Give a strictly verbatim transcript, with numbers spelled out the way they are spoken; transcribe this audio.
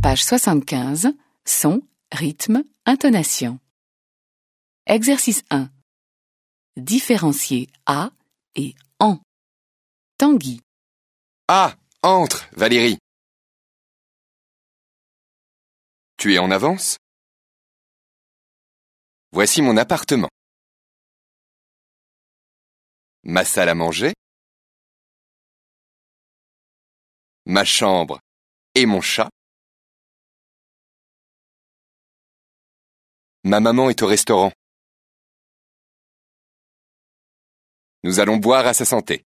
page soixante-quinze, son, rythme, intonation. Exercice un. Différencier A et en. Tanguy. Ah, entre, Valérie. Tu es en avance? Voici mon appartement. Ma salle à manger. Ma chambre et mon chat. Ma maman est au restaurant. Nous allons boire à sa santé.